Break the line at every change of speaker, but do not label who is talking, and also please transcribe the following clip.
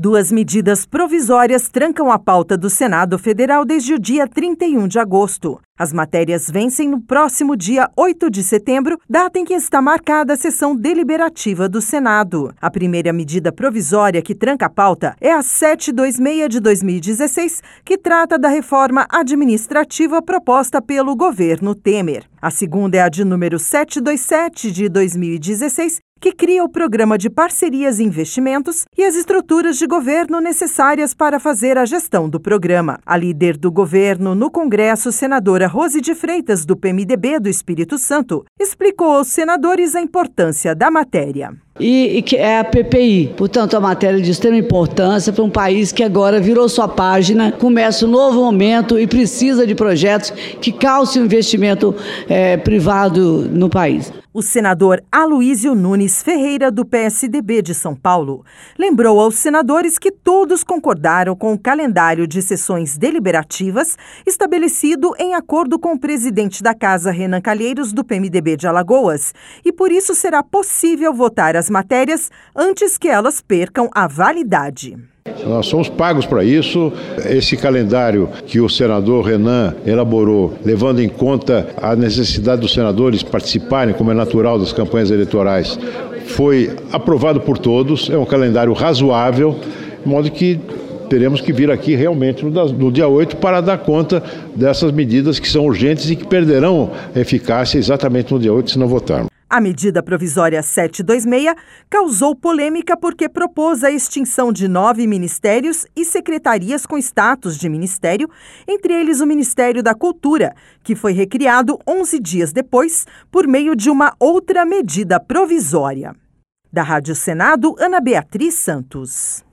Duas medidas provisórias trancam a pauta do Senado Federal desde o dia 31 de agosto. As matérias vencem no próximo dia 8 de setembro, data em que está marcada a sessão deliberativa do Senado. A primeira medida provisória que tranca a pauta é a 726 de 2016, que trata da reforma administrativa proposta pelo governo Temer. A segunda é a de número 727 de 2016, que cria o Programa de Parcerias e Investimentos e as estruturas de governo necessárias para fazer a gestão do programa. A líder do governo no Congresso, senadora Rose de Freitas, do PMDB do Espírito Santo, explicou aos senadores a importância da matéria.
E que é a PPI, portanto, a matéria de extrema importância para um país que agora virou sua página, começa um novo momento e precisa de projetos que calcem o investimento privado no país.
O senador Aloísio Nunes Ferreira, do PSDB de São Paulo, lembrou aos senadores que todos concordaram com o calendário de sessões deliberativas estabelecido em acordo com o presidente da Casa, Renan Calheiros, do PMDB de Alagoas, e por isso será possível votar as matérias antes que elas percam a validade.
Nós somos pagos para isso. Esse calendário que o senador Renan elaborou, levando em conta a necessidade dos senadores participarem, como é natural, das campanhas eleitorais, foi aprovado por todos. É um calendário razoável, de modo que teremos que vir aqui realmente no dia 8 para dar conta dessas medidas que são urgentes e que perderão eficácia exatamente no dia 8 se não votarmos.
A medida provisória 726 causou polêmica porque propôs a extinção de 9 ministérios e secretarias com status de ministério, entre eles o Ministério da Cultura, que foi recriado 11 dias depois por meio de uma outra medida provisória. Da Rádio Senado, Ana Beatriz Santos.